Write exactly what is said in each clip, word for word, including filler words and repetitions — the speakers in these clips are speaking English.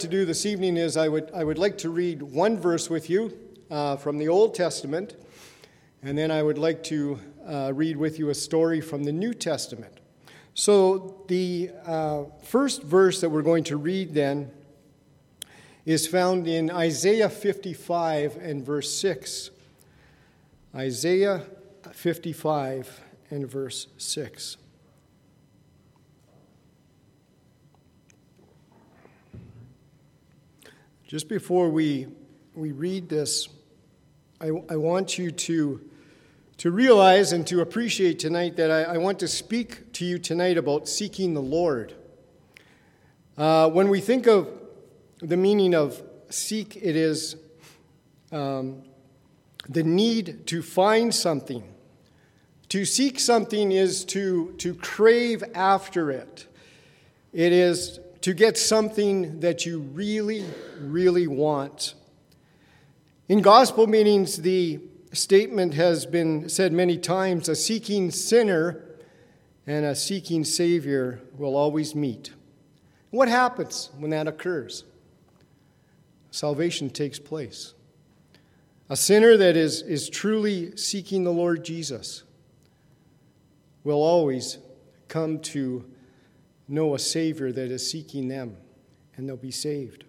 To do this evening is I would I would like to read one verse with you uh, from the Old Testament, and then I would like to uh, read with you a story from the New Testament. So the uh, first verse that we're going to read then is found in Isaiah fifty-five and verse six. Isaiah fifty-five and verse six. Just before we we read this, I, I want you to, to realize and to appreciate tonight that I, I want to speak to you tonight about seeking the Lord. Uh, when we think of the meaning of seek, it is um, the need to find something. To seek something is to, to crave after it. It is to get something that you really, really want. In gospel meetings, the statement has been said many times, a seeking sinner and a seeking Savior will always meet. What happens when that occurs? Salvation takes place. A sinner that is, is truly seeking the Lord Jesus will always come to know a Savior that is seeking them, and they'll be saved.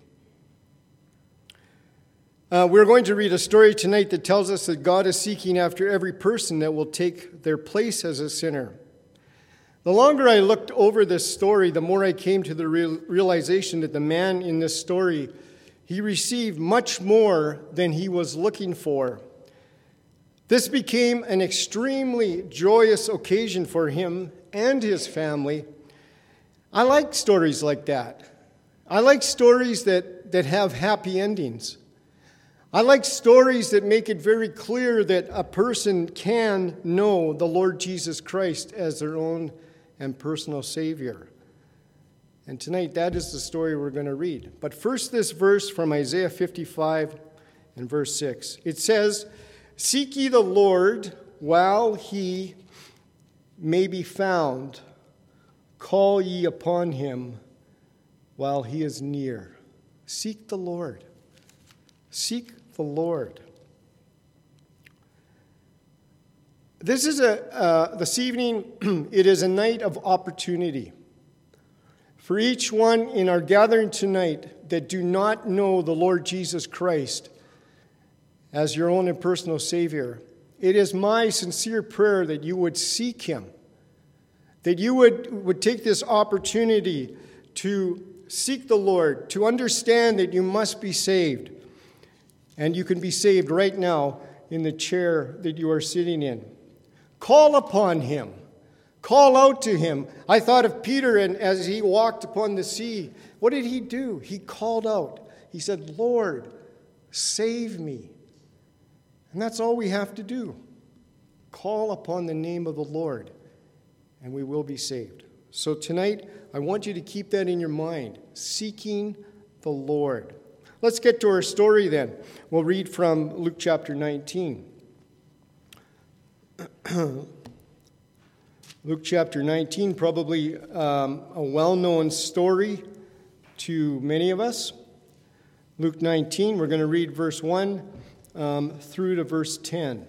Uh, we're going to read a story tonight that tells us that God is seeking after every person that will take their place as a sinner. The longer I looked over this story, the more I came to the real, realization that the man in this story, he received much more than he was looking for. This became an extremely joyous occasion for him and his family. I like stories like that. I like stories that, that have happy endings. I like stories that make it very clear that a person can know the Lord Jesus Christ as their own and personal Savior. And tonight, that is the story we're going to read. But first, this verse from Isaiah fifty-five and verse six. It says, "Seek ye the Lord while he may be found. Call ye upon him while he is near." Seek the Lord. Seek the Lord. This is a, uh, this evening, it is a night of opportunity. For each one in our gathering tonight that do not know the Lord Jesus Christ as your own and personal Savior, it is my sincere prayer that you would seek him. That you would, would take this opportunity to seek the Lord, to understand that you must be saved. And you can be saved right now in the chair that you are sitting in. Call upon him. Call out to him. I thought of Peter, and as he walked upon the sea, what did he do? He called out. He said, "Lord, save me." And that's all we have to do. Call upon the name of the Lord, and we will be saved. So tonight, I want you to keep that in your mind, seeking the Lord. Let's get to our story then. We'll read from Luke chapter nineteen. Luke chapter nineteen, probably um, a well-known story to many of us. Luke nineteen, we're going to read verse one um, through to verse ten.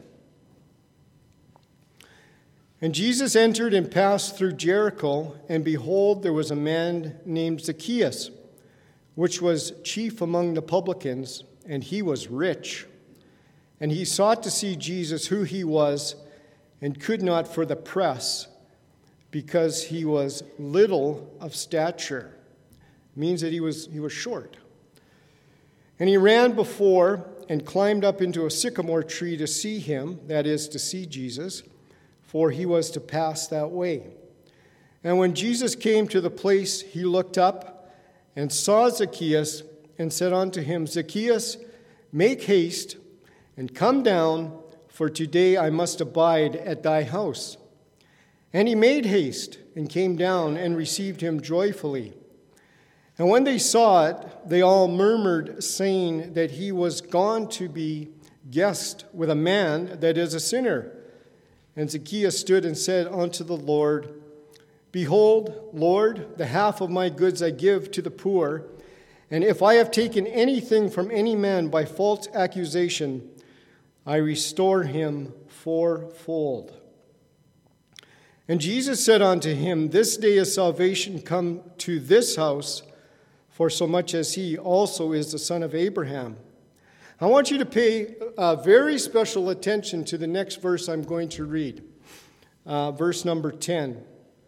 "And Jesus entered and passed through Jericho, and behold, there was a man named Zacchaeus, which was chief among the publicans, and he was rich. And he sought to see Jesus, who he was, and could not for the press, because he was little of stature." It means that he was, he was short. "And he ran before and climbed up into a sycamore tree to see him," that is, to see Jesus, "for he was to pass that way. And when Jesus came to the place, he looked up and saw Zacchaeus, and said unto him, Zacchaeus, make haste, and come down, for today I must abide at thy house. And he made haste, and came down, and received him joyfully. And when they saw it, they all murmured, saying that he was gone to be guest with a man that is a sinner. And Zacchaeus stood and said unto the Lord, Behold, Lord, the half of my goods I give to the poor, And if I have taken anything from any man by false accusation, I restore him fourfold. And Jesus said unto him, This day is salvation come to this house, for so much as he also is the son of Abraham. I want you to pay uh, very special attention to the next verse I'm going to read, uh, verse number ten.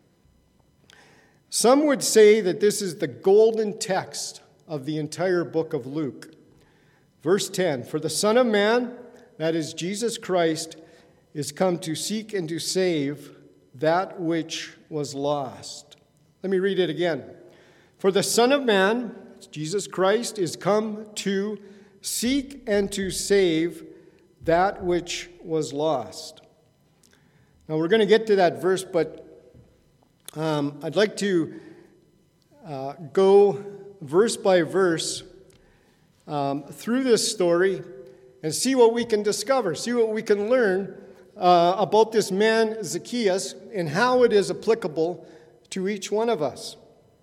Some would say that this is the golden text of the entire book of Luke. Verse ten, For the Son of Man, that is Jesus Christ, is come to seek and to save that which was lost. Let me read it again. For the Son of Man, Jesus Christ, is come to seek and to save that which was lost. Now we're going to get to that verse, but um, I'd like to uh, go verse by verse um, through this story and see what we can discover, see what we can learn uh, about this man Zacchaeus and how it is applicable to each one of us.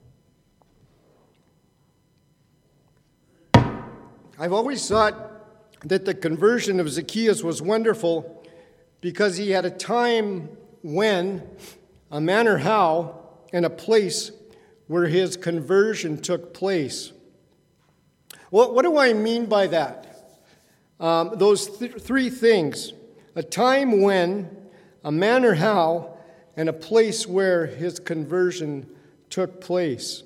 I've always thought that the conversion of Zacchaeus was wonderful because he had a time when, a manner how, and a place where his conversion took place. Well, what do I mean by that? Um, those th- three things. A time when, a manner how, and a place where his conversion took place.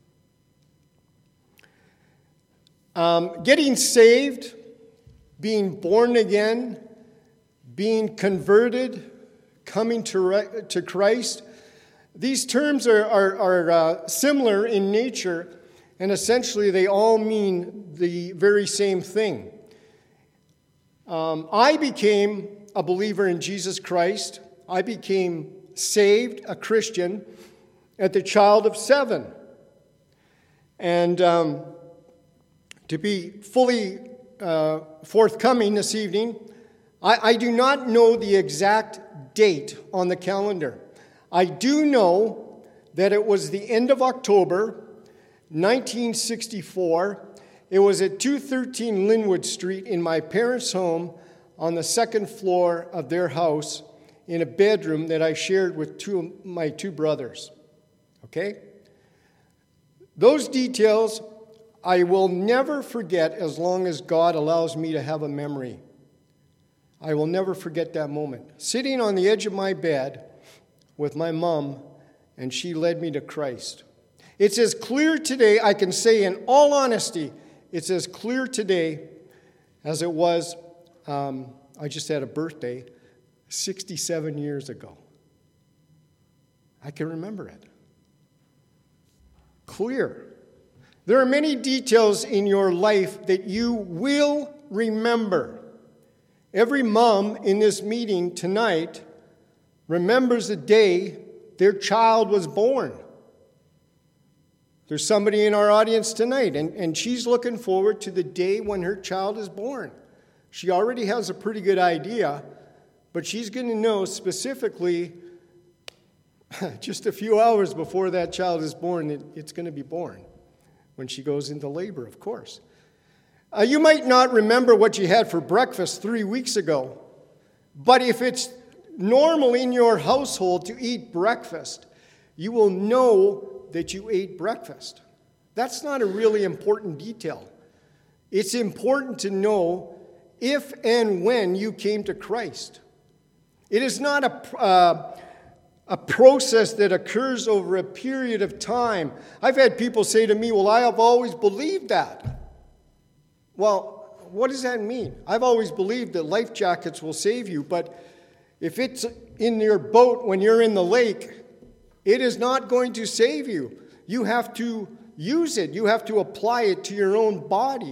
Um, getting saved, being born again, being converted, coming to, re- to Christ, these terms are, are, are uh, similar in nature, and essentially they all mean the very same thing. Um, I became a believer in Jesus Christ. I became saved, a Christian, at the child of seven. And um, to be fully uh, forthcoming this evening, I, I do not know the exact date on the calendar. I do know that it was the end of October, nineteen sixty-four. It was at two thirteen Linwood Street in my parents' home on the second floor of their house in a bedroom that I shared with two of my two brothers. Okay? Those details I will never forget as long as God allows me to have a memory. I will never forget that moment. Sitting on the edge of my bed with my mom, and she led me to Christ. It's as clear today, I can say in all honesty, it's as clear today as it was, um, I just had a birthday, sixty-seven years ago. I can remember it. Clear. There are many details in your life that you will remember. Every mom in this meeting tonight remembers the day their child was born. There's somebody in our audience tonight, and, and she's looking forward to the day when her child is born. She already has a pretty good idea, but she's going to know specifically just a few hours before that child is born, it, it's going to be born when she goes into labor, of course. Uh, you might not remember what you had for breakfast three weeks ago, but if it's normal in your household to eat breakfast, you will know that you ate breakfast. That's not a really important detail. It's important to know if and when you came to Christ. It is not a, uh, a process that occurs over a period of time. I've had people say to me, well, I have always believed that. Well, what does that mean? I've always believed that life jackets will save you, but if it's in your boat when you're in the lake, it is not going to save you. You have to use it. You have to apply it to your own body.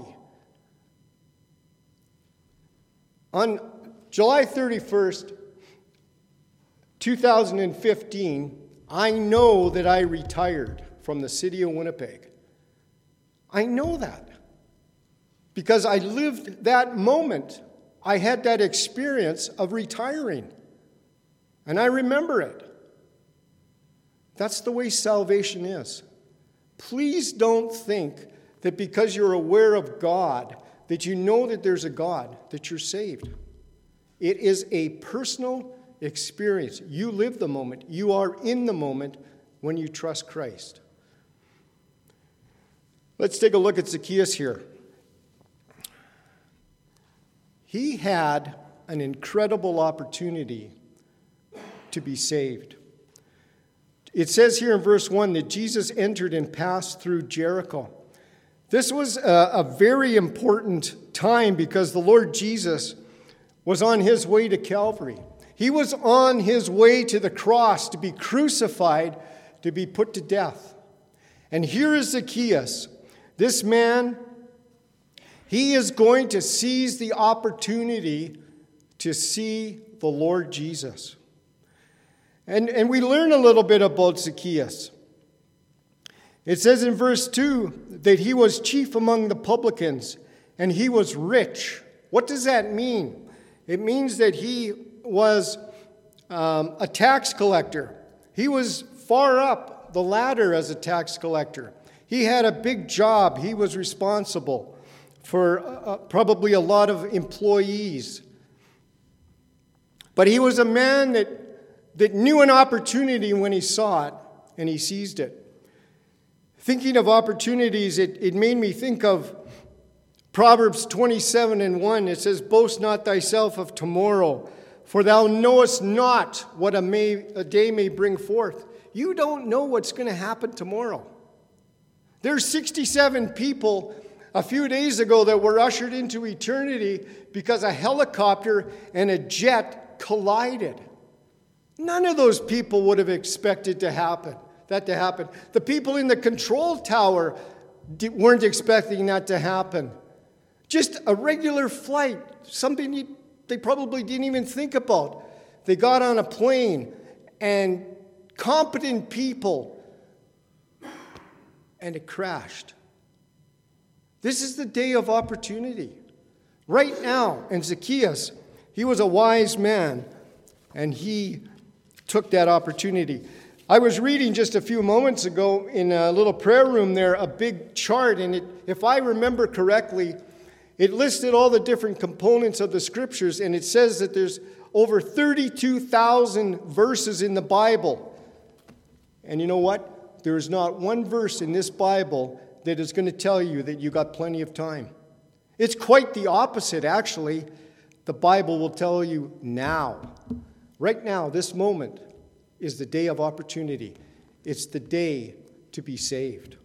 On July thirty-first, two thousand fifteen, I know that I retired from the city of Winnipeg. I know that because I lived that moment. I had that experience of retiring, and I remember it. That's the way salvation is. Please don't think that because you're aware of God, that you know that there's a God, that you're saved. It is a personal experience. You live the moment. You are in the moment when you trust Christ. Let's take a look at Zacchaeus here. He had an incredible opportunity to be saved. It says here in verse one that Jesus entered and passed through Jericho. This was a, a very important time because the Lord Jesus was on his way to Calvary. He was on his way to the cross to be crucified, to be put to death. And here is Zacchaeus. This man, he is going to seize the opportunity to see the Lord Jesus. And, and we learn a little bit about Zacchaeus. It says in verse two that he was chief among the publicans and he was rich. What does that mean? It means that he was um, a tax collector. He was far up the ladder as a tax collector. He had a big job. He was responsible for uh, probably a lot of employees. But he was a man that that knew an opportunity when he saw it, and he seized it. Thinking of opportunities, it, it made me think of Proverbs twenty-seven and one. It says, "Boast not thyself of tomorrow, for thou knowest not what a, may, a day may bring forth." You don't know what's going to happen tomorrow. There's sixty-seven people a few days ago that were ushered into eternity because a helicopter and a jet collided. None of those people would have expected to happen, that to happen. The people in the control tower weren't expecting that to happen. Just a regular flight, something you, they probably didn't even think about. They got on a plane, and competent people, and it crashed. This is the day of opportunity. Right now, and Zacchaeus, he was a wise man, and he took that opportunity. I was reading just a few moments ago in a little prayer room there, a big chart, and it, if I remember correctly, it listed all the different components of the scriptures, and it says that there's over thirty-two thousand verses in the Bible. And you know what? There is not one verse in this Bible that is going to tell you that you got plenty of time. It's quite the opposite, actually. The Bible will tell you now. Right now, this moment is the day of opportunity. It's the day to be saved.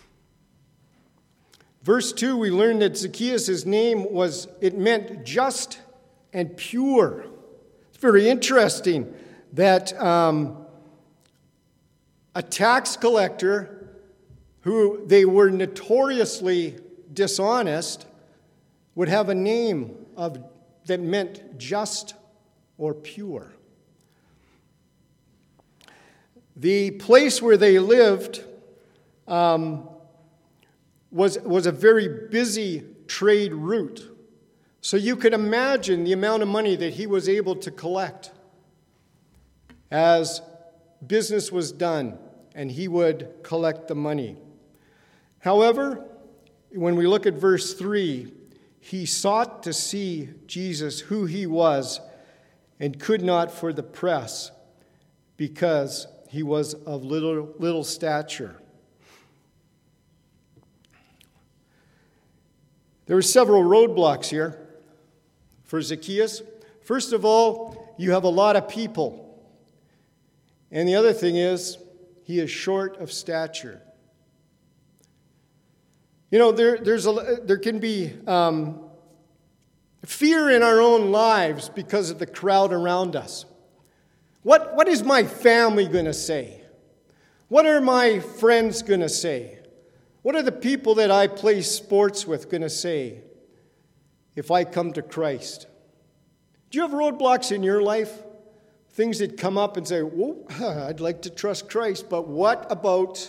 Verse two, we learn that Zacchaeus' name was, it meant just and pure. It's very interesting that um, a tax collector who they were notoriously dishonest would have a name of that meant just or pure. The place where they lived um, was, was a very busy trade route. So you could imagine the amount of money that he was able to collect as business was done, and he would collect the money. However, when we look at verse three, he sought to see Jesus, who he was, and could not for the press, because he was of little, little stature. There were several roadblocks here for Zacchaeus. First of all, you have a lot of people. And the other thing is, he is short of stature. You know, there, there's a, there can be um, fear in our own lives because of the crowd around us. What, what is my family going to say? What are my friends going to say? What are the people that I play sports with going to say if I come to Christ? Do you have roadblocks in your life? Things that come up and say, well, I'd like to trust Christ, but what about...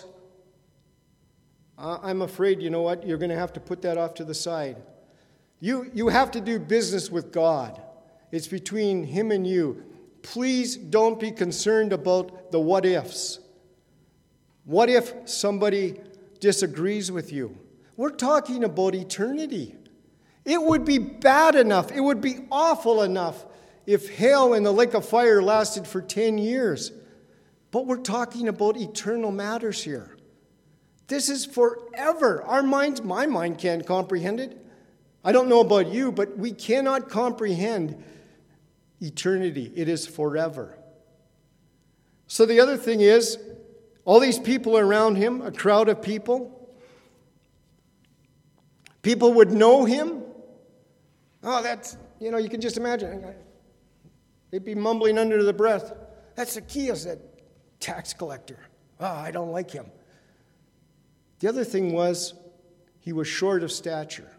I'm afraid, you know what, you're going to have to put that off to the side. You, you have to do business with God. It's between him and you. Please don't be concerned about the what ifs. What if somebody disagrees with you? We're talking about eternity. It would be bad enough, it would be awful enough if hell and the lake of fire lasted for ten years. But we're talking about eternal matters here. This is forever. Our minds, my mind can't comprehend it. I don't know about you, but we cannot comprehend eternity. It is forever. So the other thing is, all these people around him, a crowd of people, people would know him. Oh, that's, you know, you can just imagine. They'd be mumbling under their breath. That's Zacchaeus, that tax collector. Oh, I don't like him. The other thing was, he was short of stature.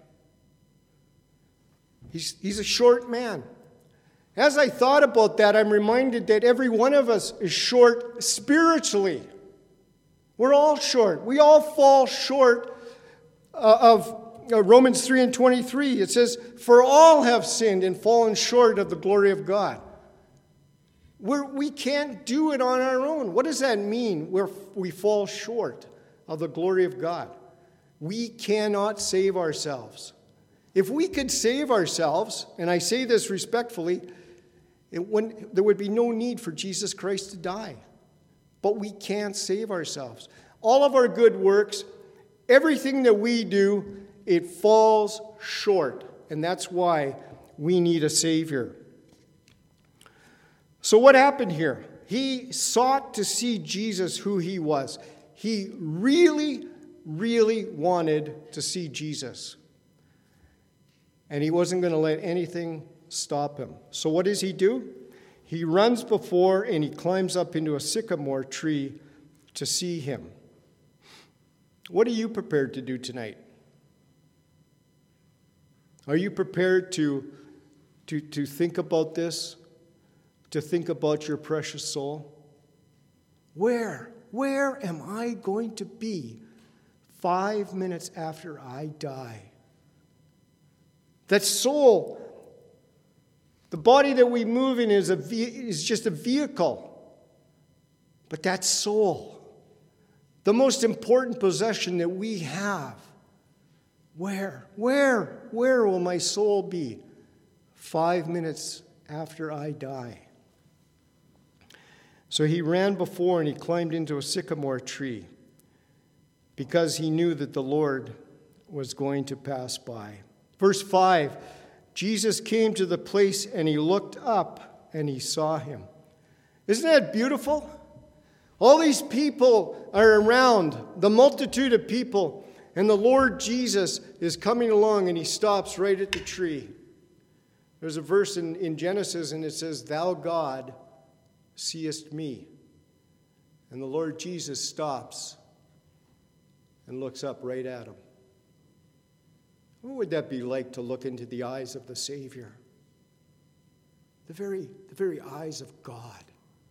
He's, he's a short man. As I thought about that, I'm reminded that every one of us is short spiritually. We're all short. We all fall short uh, of uh, Romans three and twenty-three. It says, "For all have sinned and fallen short of the glory of God." We're, we can't do it on our own. What does that mean? We're, we fall short of the glory of God. We cannot save ourselves. If we could save ourselves, and I say this respectfully, it wouldn't, there would be no need for Jesus Christ to die. But we can't save ourselves. All of our good works, everything that we do, it falls short. And that's why we need a Savior. So what happened here? He sought to see Jesus who he was. He really, really wanted to see Jesus. And he wasn't going to let anything stop him. So what does he do? He runs before and he climbs up into a sycamore tree to see him. What are you prepared to do tonight? Are you prepared to, to, to think about this? To think about your precious soul? Where, where am I going to be five minutes after I die? That soul, the body that we move in is, a, is just a vehicle. But that soul, the most important possession that we have, where, where, where will my soul be five minutes after I die? So he ran before and he climbed into a sycamore tree because he knew that the Lord was going to pass by. Verse five, Jesus came to the place and he looked up and he saw him. Isn't that beautiful? All these people are around, the multitude of people, and the Lord Jesus is coming along and he stops right at the tree. There's a verse in, in Genesis and it says, "Thou God seest me." And the Lord Jesus stops and looks up right at him. What would that be like to look into the eyes of the Savior? The very, the very eyes of God.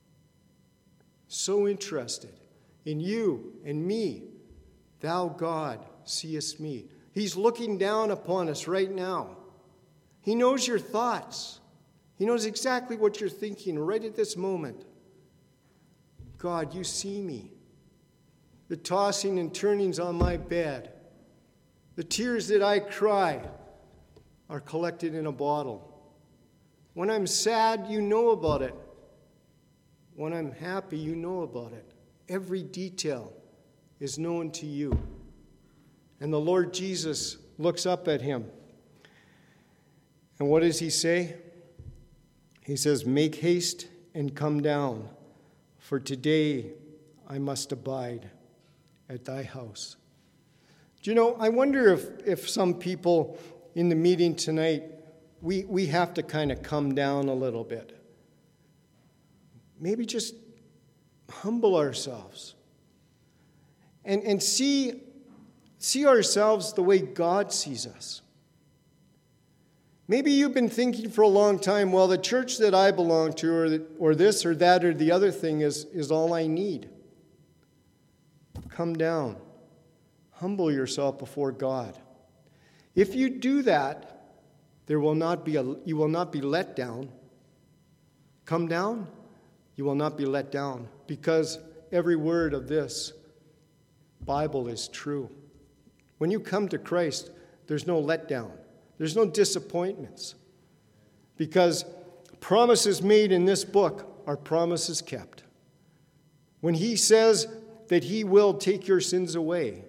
So interested in you and me. Thou God seest me. He's looking down upon us right now. He knows your thoughts. He knows exactly what you're thinking right at this moment. God, you see me. The tossing and turnings on my bed. The tears that I cry are collected in a bottle. When I'm sad, you know about it. When I'm happy, you know about it. Every detail is known to you. And the Lord Jesus looks up at him. And what does he say? He says, "Make haste and come down, for today I must abide at thy house." Do you know, I wonder if, if some people in the meeting tonight, we, we have to kind of come down a little bit. Maybe just humble ourselves and, and see, see ourselves the way God sees us. Maybe you've been thinking for a long time, well, the church that I belong to, or, the, or this or that or the other thing is, is all I need. Come down. Humble yourself before God. If you do that, there will not be a, you will not be let down. Come down, you will not be let down, because every word of this Bible is true. When you come to Christ, there's no letdown. There's no disappointments. Because promises made in this book are promises kept. When he says that he will take your sins away,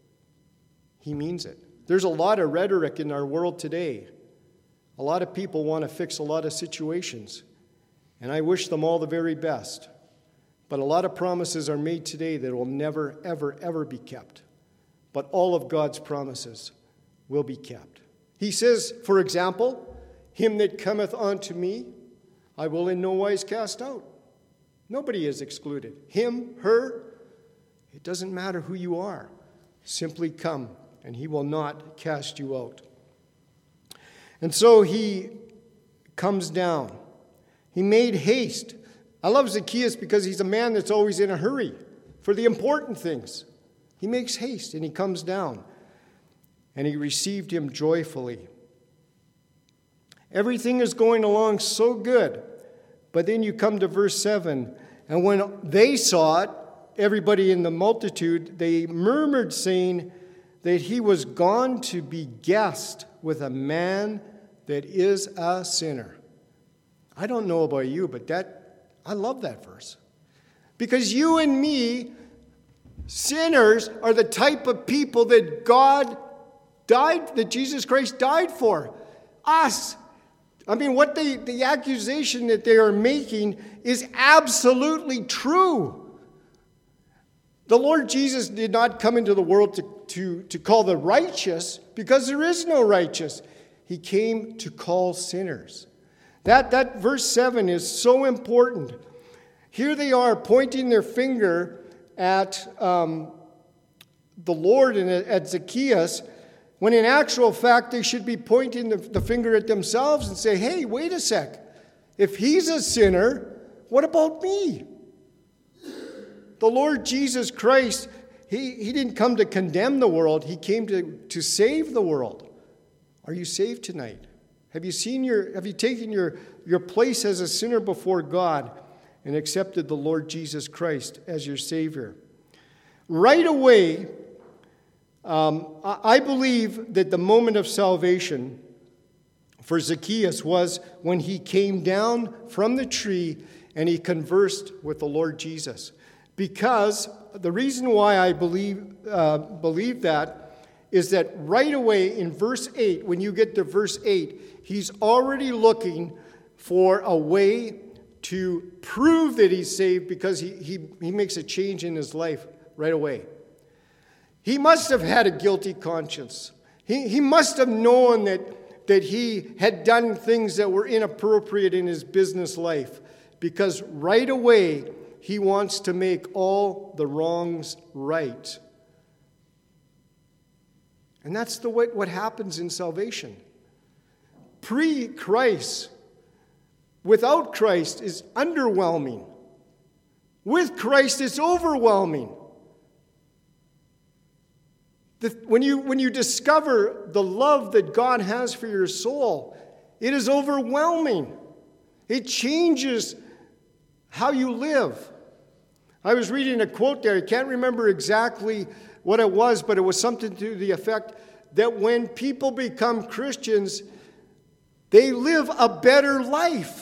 he means it. There's a lot of rhetoric in our world today. A lot of people want to fix a lot of situations, and I wish them all the very best. But a lot of promises are made today that will never, ever, ever be kept. But all of God's promises will be kept. He says, for example, him that cometh unto me, I will in no wise cast out. Nobody is excluded. Him, her, it doesn't matter who you are. Simply come, and he will not cast you out. And so he comes down. He made haste. I love Zacchaeus because he's a man that's always in a hurry for the important things. He makes haste and he comes down. And he received him joyfully. Everything is going along so good. But then you come to verse seven. And when they saw it, everybody in the multitude, they murmured, saying that he was gone to be guest with a man that is a sinner. I don't know about you, but that I love that verse. Because you and me, sinners, are the type of people that God died, that Jesus Christ died for. Us. I mean, what they, the accusation that they are making is absolutely true. The Lord Jesus did not come into the world to, to, to call the righteous, because there is no righteous. He came to call sinners. That, that verse seven is so important. Here they are pointing their finger at um, the Lord and at Zacchaeus, when in actual fact they should be pointing the, the finger at themselves and say, hey, wait a sec. If he's a sinner, what about me? The Lord Jesus Christ, he, he didn't come to condemn the world. He came to, to save the world. Are you saved tonight? Have you seen your, have you taken your, your place as a sinner before God and accepted the Lord Jesus Christ as your Savior? Right away, um, I believe that the moment of salvation for Zacchaeus was when he came down from the tree and he conversed with the Lord Jesus. Because the reason why I believe, uh, believe that is that right away in verse eight, when you get to verse eight, he's already looking for a way to prove that he's saved, because he, he, he makes a change in his life right away. He must have had a guilty conscience. He, he must have known that, that he had done things that were inappropriate in his business life, because right away he wants to make all the wrongs right. And that's the way, what happens in salvation. Pre-Christ, without Christ, is underwhelming. With Christ, it's overwhelming. The, when you, when you discover the love that God has for your soul, it is overwhelming. It changes how you live. I was reading a quote there. I can't remember exactly what it was, but it was something to the effect that when people become Christians, they live a better life.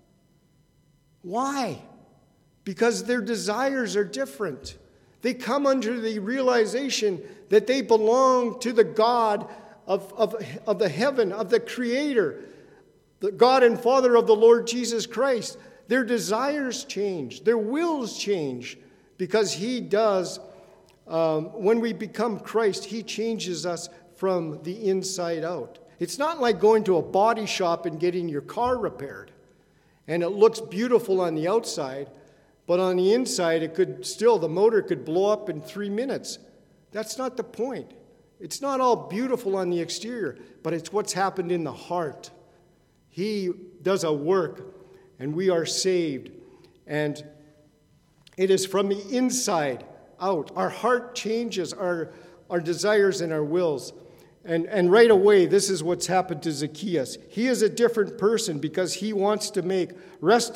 Why? Because their desires are different. They come under the realization that they belong to the God of, of, of the heaven, of the Creator, the God and Father of the Lord Jesus Christ. Their desires change. Their wills change, because He does. Um, when we become Christ, He changes us from the inside out. It's not like going to a body shop and getting your car repaired, and it looks beautiful on the outside, but on the inside, it could still, the motor could blow up in three minutes. That's not the point. It's not all beautiful on the exterior, but it's what's happened in the heart. He does a work, and we are saved. And it is from the inside out. Our heart changes, our, our desires and our wills. And, and right away, this is what's happened to Zacchaeus. He is a different person because he wants to make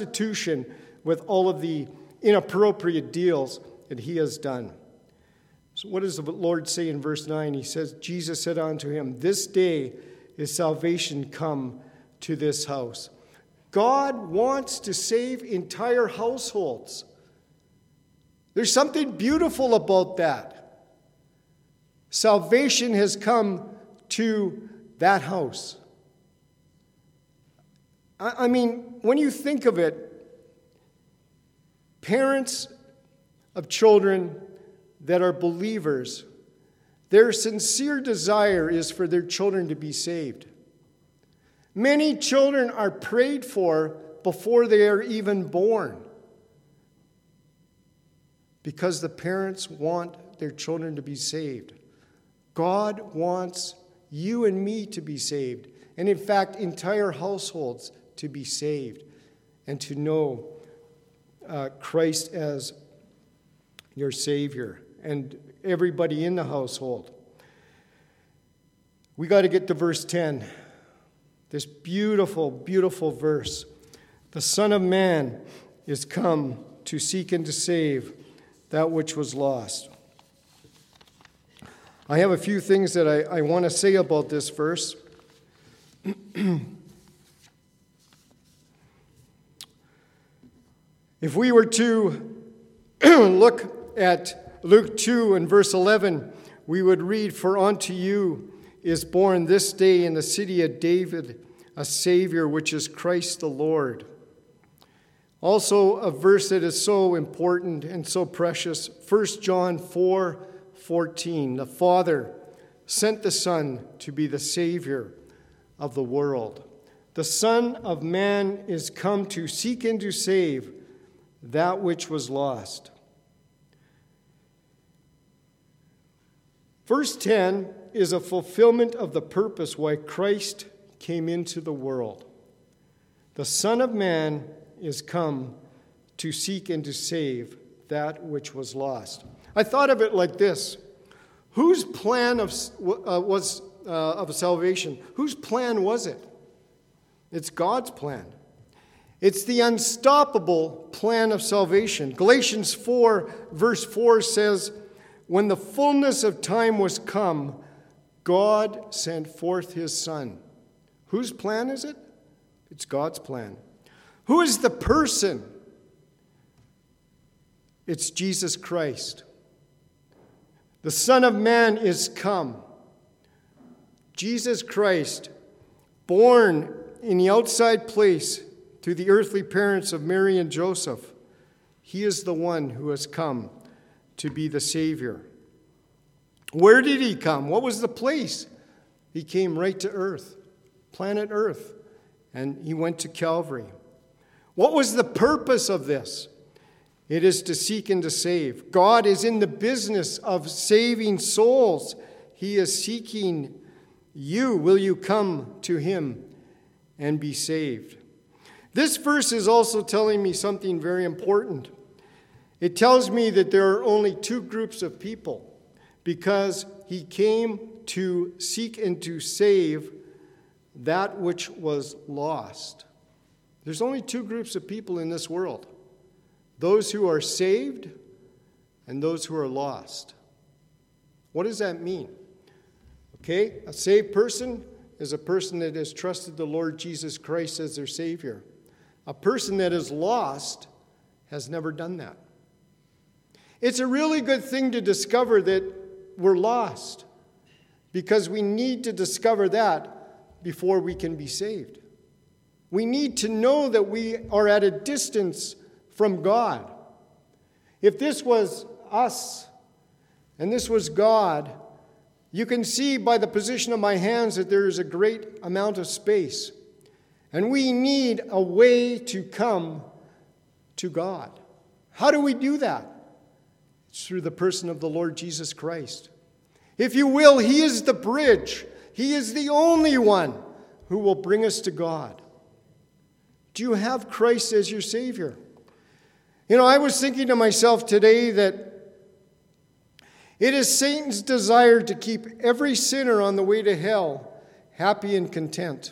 restitution with all of the inappropriate deals that he has done. So what does the Lord say in verse nine? He says, Jesus said unto him, this day is salvation come to this house. God wants to save entire households. There's something beautiful about that. Salvation has come to that house. I mean, when you think of it, parents of children that are believers, their sincere desire is for their children to be saved. Many children are prayed for before they are even born because the parents want their children to be saved. God wants you and me to be saved, and in fact, entire households to be saved and to know uh, Christ as your Savior and everybody in the household. We got to get to verse ten. This beautiful, beautiful verse. The Son of Man is come to seek and to save that which was lost. I have a few things that I, I want to say about this verse. If we were to look at Luke two and verse eleven, we would read, for unto you is born this day in the city of David a Savior, which is Christ the Lord. Also, a verse that is so important and so precious, First John four fourteen. The Father sent the Son to be the Savior of the world. The Son of Man is come to seek and to save that which was lost. Verse ten is a fulfillment of the purpose why Christ came into the world. The Son of Man is come to seek and to save that which was lost. I thought of it like this. Whose plan of, uh, was uh, of salvation? Whose plan was it? It's God's plan. It's the unstoppable plan of salvation. Galatians four, verse four says, when the fullness of time was come, God sent forth his Son. Whose plan is it? It's God's plan. Who is the person? It's Jesus Christ. The Son of Man is come. Jesus Christ, born in the outside place to the earthly parents of Mary and Joseph, he is the one who has come to be the Savior. Where did he come? What was the place? He came right to earth, planet Earth, and he went to Calvary. What was the purpose of this? It is to seek and to save. God is in the business of saving souls. He is seeking you. Will you come to him and be saved? This verse is also telling me something very important. It tells me that there are only two groups of people because he came to seek and to save that which was lost. There's only two groups of people in this world. Those who are saved and those who are lost. What does that mean? Okay, a saved person is a person that has trusted the Lord Jesus Christ as their Savior. A person that is lost has never done that. It's a really good thing to discover that we're lost, because we need to discover that before we can be saved. We need to know that we are at a distance from God. If this was us and this was God, you can see by the position of my hands that there is a great amount of space. And we need a way to come to God. How do we do that? It's through the person of the Lord Jesus Christ. If you will, he is the bridge. He is the only one who will bring us to God. Do you have Christ as your Savior? You know, I was thinking to myself today that it is Satan's desire to keep every sinner on the way to hell happy and content.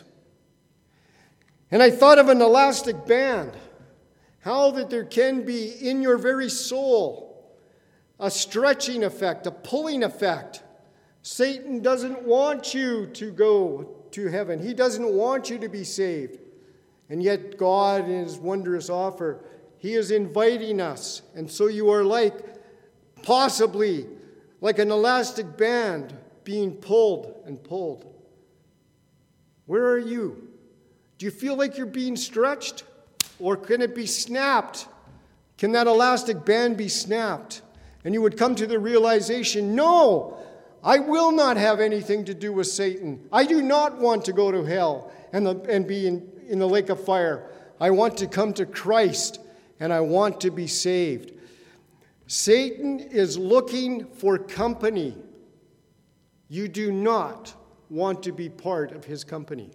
And I thought of an elastic band, how that there can be in your very soul a stretching effect, a pulling effect. Satan doesn't want you to go to heaven. He doesn't want you to be saved. And yet God, in his wondrous offer, he is inviting us. And so you are like, possibly, like an elastic band being pulled and pulled. Where are you? Do you feel like you're being stretched? Or can it be snapped? Can that elastic band be snapped? And you would come to the realization, no, I will not have anything to do with Satan. I do not want to go to hell and, the, and be in, in the lake of fire. I want to come to Christ, and I want to be saved. Satan is looking for company. You do not want to be part of his company.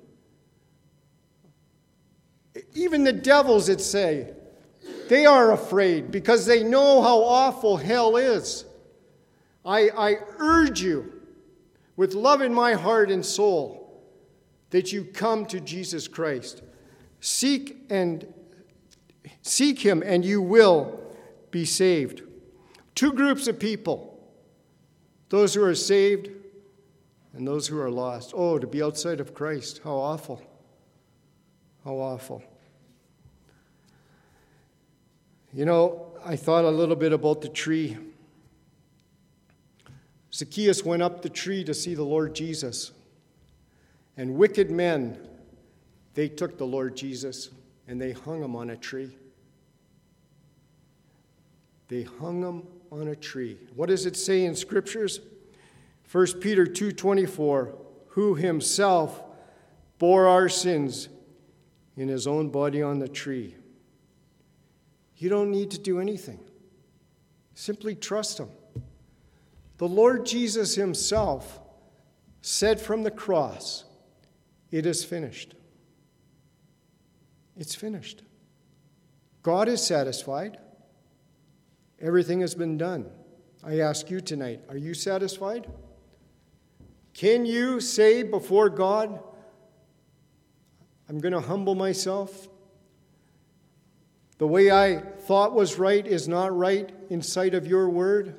Even the devils, it say, they are afraid because they know how awful hell is. I, I urge you, with love in my heart and soul, that you come to Jesus Christ. Seek and seek him, and you will be saved. Two groups of people, those who are saved and those who are lost. Oh, to be outside of Christ, how awful. How awful. You know, I thought a little bit about the tree. Zacchaeus went up the tree to see the Lord Jesus. And wicked men, they took the Lord Jesus and they hung him on a tree. They hung him on a tree. What does it say in Scriptures? First Peter two twenty-four, who himself bore our sins in his own body on the tree. You don't need to do anything. Simply trust him. The Lord Jesus himself said from the cross, it is finished. It's finished. God is satisfied. Everything has been done. I ask you tonight, are you satisfied? Can you say before God, I'm going to humble myself? The way I thought was right is not right in sight of your word.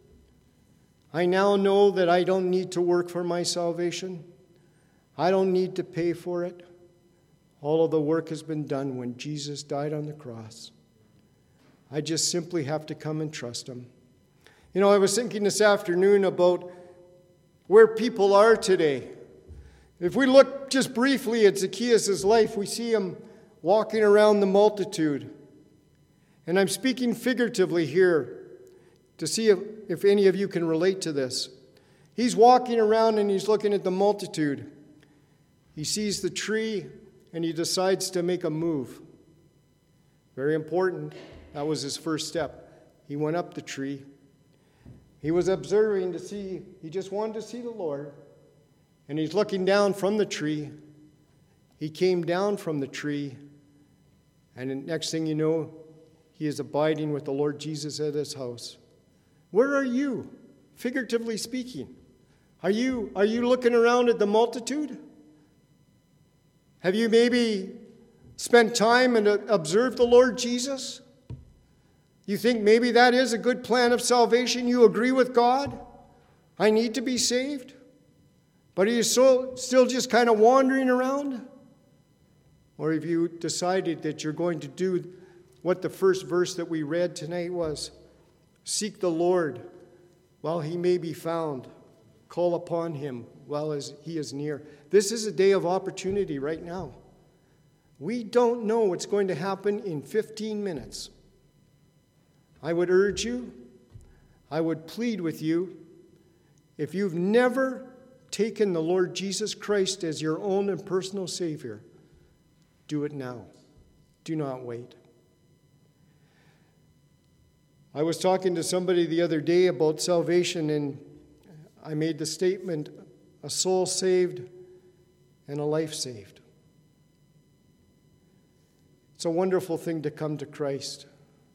I now know that I don't need to work for my salvation. I don't need to pay for it. All of the work has been done when Jesus died on the cross. I just simply have to come and trust him. You know, I was thinking this afternoon about where people are today. If we look just briefly at Zacchaeus' life, we see him walking around the multitude. And I'm speaking figuratively here to see if, if any of you can relate to this. He's walking around and he's looking at the multitude. He sees the tree and he decides to make a move. Very important. That was his first step. He went up the tree. He was observing to see, he just wanted to see the Lord. And he's looking down from the tree. He came down from the tree. And the next thing you know, he is abiding with the Lord Jesus at his house. Where are you, figuratively speaking? Are you, are you looking around at the multitude? Have you maybe spent time and observed the Lord Jesus? You think maybe that is a good plan of salvation? You agree with God? I need to be saved? But are you so, still just kind of wandering around? Or have you decided that you're going to do what the first verse that we read tonight was? Seek the Lord while he may be found. Call upon him while he is near. This is a day of opportunity right now. We don't know what's going to happen in fifteen minutes. I would urge you, I would plead with you, if you've never taken the Lord Jesus Christ as your own and personal Savior, do it now. Do not wait. I was talking to somebody the other day about salvation, and I made the statement, a soul saved and a life saved. It's a wonderful thing to come to Christ.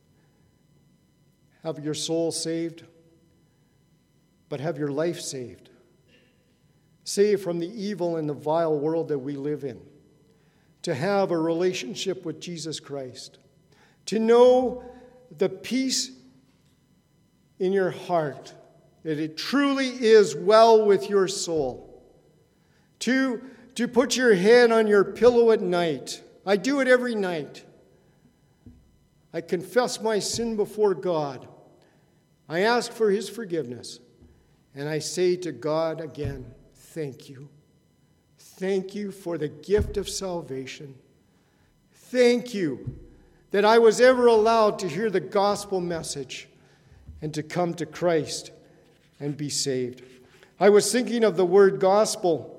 Have your soul saved, but have your life saved. Saved from the evil and the vile world that we live in. To have a relationship with Jesus Christ. To know the peace in your heart that it truly is well with your soul. To, to put your head on your pillow at night. I do it every night. I confess my sin before God. I ask for his forgiveness. And I say to God again, thank you. Thank you for the gift of salvation. Thank you that I was ever allowed to hear the gospel message and to come to Christ and be saved. I was thinking of the word gospel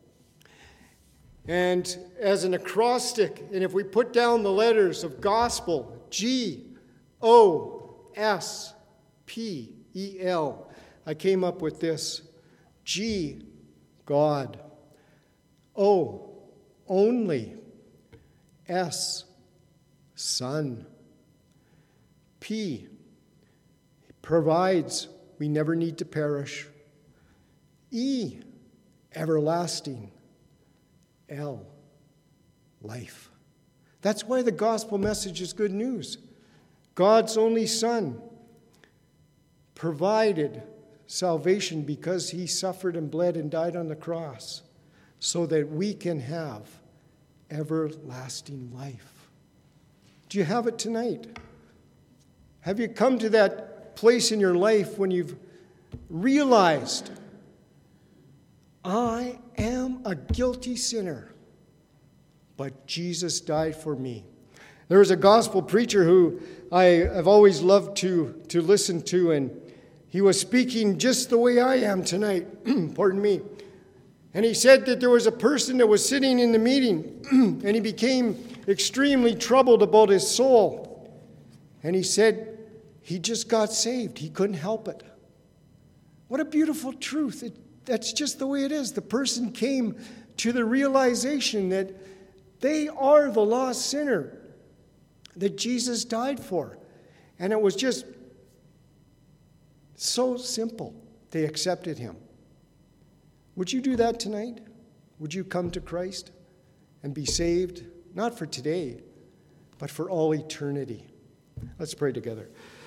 and as an acrostic, and if we put down the letters of gospel, G O S P E L, I came up with this. G, God. O, only. S, Son. P, provides. We never need to perish. E, everlasting. L, life. That's why the gospel message is good news. God's only Son provided salvation because he suffered and bled and died on the cross so that we can have everlasting life. Do you have it tonight? Have you come to that place in your life when you've realized, I am a guilty sinner, but Jesus died for me? There was a gospel preacher who I have always loved to, to listen to, and he was speaking just the way I am tonight. Pardon me. And he said that there was a person that was sitting in the meeting, and he became extremely troubled about his soul. And he said he just got saved. He couldn't help it. What a beautiful truth. It, that's just the way it is. The person came to the realization that they are the lost sinner that Jesus died for. And it was just so simple. They accepted him. Would you do that tonight? Would you come to Christ and be saved, not for today, but for all eternity? Let's pray together.